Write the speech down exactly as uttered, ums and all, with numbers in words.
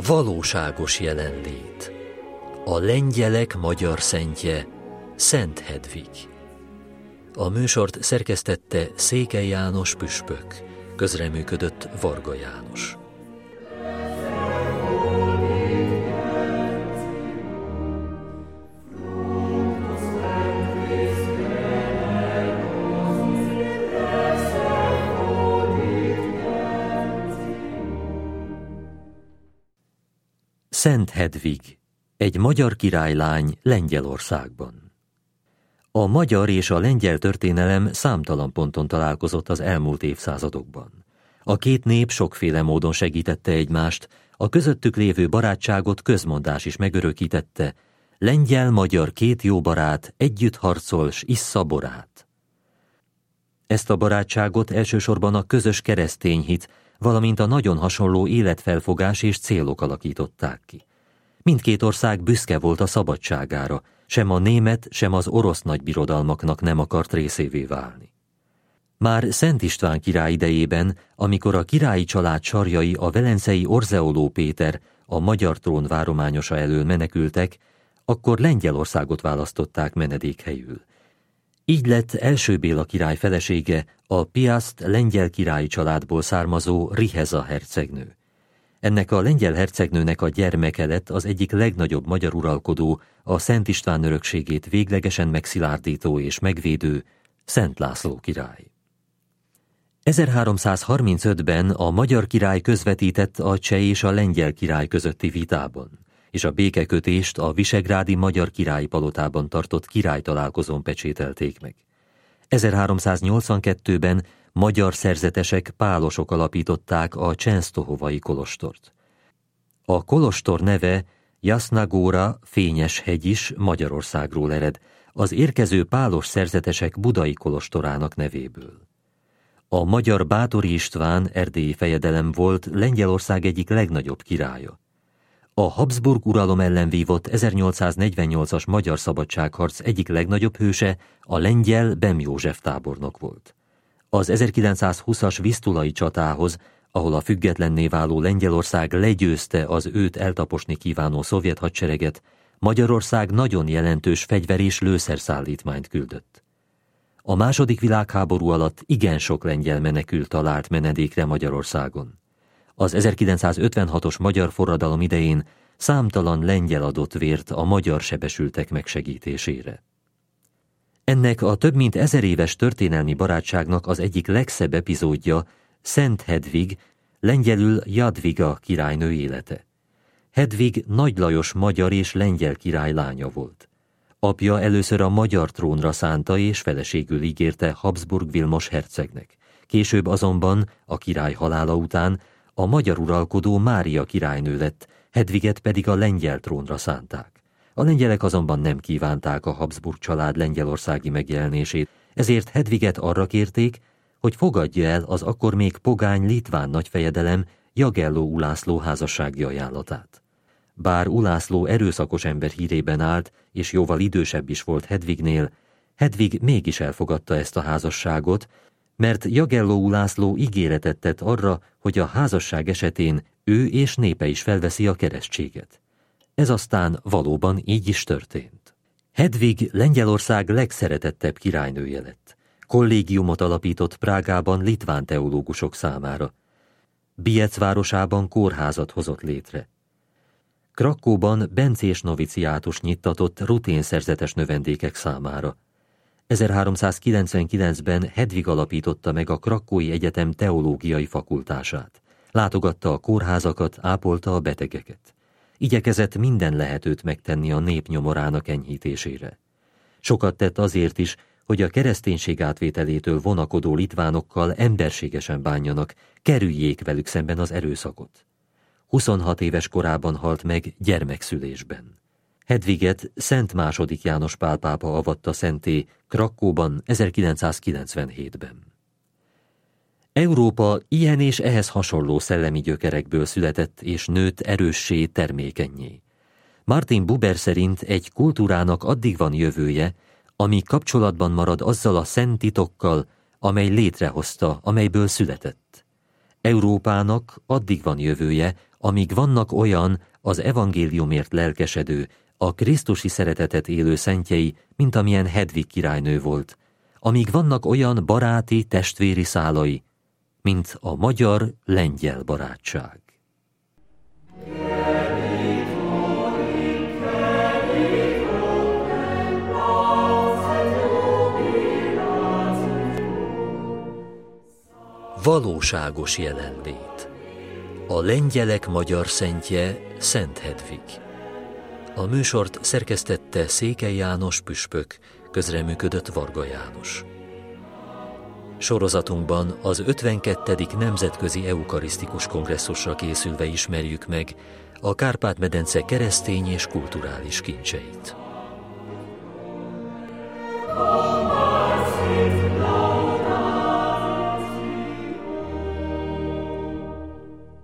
Valóságos jelenlét. A lengyelek magyar szentje, Szent Hedvig. A műsort szerkesztette Székely János püspök, közreműködött Varga János. Szent Hedvig, egy magyar királylány Lengyelországban. A magyar és a lengyel történelem számtalan ponton találkozott az elmúlt évszázadokban. A két nép sokféle módon segítette egymást, a közöttük lévő barátságot közmondás is megörökítette: lengyel-magyar két jó barát együtt harcol, s issza borát. Ezt a barátságot elsősorban a közös keresztény hit, valamint a nagyon hasonló életfelfogás és célok alakították ki. Mindkét ország büszke volt a szabadságára, sem a német, sem az orosz nagybirodalmaknak nem akart részévé válni. Már Szent István király idejében, amikor a királyi család sarjai a velencei Orzeoló Péter, a magyar trón várományosa elől menekültek, akkor Lengyelországot választották menedékhelyül. Így lett első Béla király felesége a Piast lengyel királyi családból származó Riheza hercegnő. Ennek a lengyel hercegnőnek a gyermeke lett az egyik legnagyobb magyar uralkodó, a Szent István örökségét véglegesen megszilárdító és megvédő Szent László király. ezerháromszázharmincötben a magyar király közvetített a cseh és a lengyel király közötti vitában, és a békekötést a visegrádi magyar királyi palotában tartott királytalálkozón pecsételték meg. ezerháromszáznyolcvankettőben magyar szerzetesek, pálosok alapították a csensztohovai kolostort. A kolostor neve Jasna Góra, Fényes hegy is Magyarországról ered, az érkező pálos szerzetesek budai kolostorának nevéből. A magyar Báthori István erdélyi fejedelem volt Lengyelország egyik legnagyobb királya. A Habsburg uralom ellen vívott ezernyolcszáznegyvennyolcas magyar szabadságharc egyik legnagyobb hőse a lengyel Bem József tábornok volt. Az ezerkilencszázhúszas visztulai csatához, ahol a függetlenné váló Lengyelország legyőzte az őt eltaposni kívánó szovjet hadsereget, Magyarország nagyon jelentős fegyver- és lőszerszállítmányt küldött. A második világháború alatt igen sok lengyel menekült talált menedékre Magyarországon. Az ezerkilencszázötvenhatos magyar forradalom idején számtalan lengyel adott vért a magyar sebesültek megsegítésére. Ennek a több mint ezer éves történelmi barátságnak az egyik legszebb epizódja Szent Hedvig, lengyelül Jadwiga királynő élete. Hedvig Nagy Lajos magyar és lengyel király lánya volt. Apja először a magyar trónra szánta és feleségül ígérte Habsburg Vilmos hercegnek. Később azonban, a király halála után, a magyar uralkodó Mária királynő lett, Hedviget pedig a lengyel trónra szánták. A lengyelek azonban nem kívánták a Habsburg család lengyelországi megjelenését, ezért Hedviget arra kérték, hogy fogadja el az akkor még pogány litván nagyfejedelem Jagelló Ulászló házassági ajánlatát. Bár Ulászló erőszakos ember hírében állt, és jóval idősebb is volt Hedvignél, Hedvig mégis elfogadta ezt a házasságot, mert Jagelló Ulászló ígéretet tett arra, hogy a házasság esetén ő és népe is felveszi a keresztséget. Ez aztán valóban így is történt. Hedvig Lengyelország legszeretettebb királynője lett. Kollégiumot alapított Prágában litván teológusok számára. Biec városában kórházat hozott létre. Krakóban bencés noviciátus nyittatott ruténszerzetes növendékek számára. ezerháromszázkilencvenkilencben Hedvig alapította meg a Krakói Egyetem teológiai fakultását. Látogatta a kórházakat, ápolta a betegeket. Igyekezett minden lehetőt megtenni a nép nyomorának enyhítésére. Sokat tett azért is, hogy a kereszténység átvételétől vonakodó litvánokkal emberségesen bánjanak, kerüljék velük szemben az erőszakot. huszonhat éves korában halt meg gyermekszülésben. Hedviget Szent második János Pál pápa avatta szenté Krakóban ezerkilencszázkilencvenhétben. Európa ilyen és ehhez hasonló szellemi gyökerekből született és nőtt erőssé, termékennyé. Martin Buber szerint egy kultúrának addig van jövője, ami kapcsolatban marad azzal a szent titokkal, amely létrehozta, amelyből született. Európának addig van jövője, amíg vannak olyan az evangéliumért lelkesedő, a krisztusi szeretetet élő szentjei, mint amilyen Hedvig királynő volt, amíg vannak olyan baráti, testvéri szálai, mint a magyar-lengyel barátság. Valóságos jelenlét. A lengyelek magyar szentje Szent Hedvig. A műsort szerkesztette Székely János püspök, közreműködött Varga János. Sorozatunkban az ötvenkettedik Nemzetközi Eukarisztikus Kongresszusra készülve ismerjük meg a Kárpát-medence keresztény és kulturális kincseit.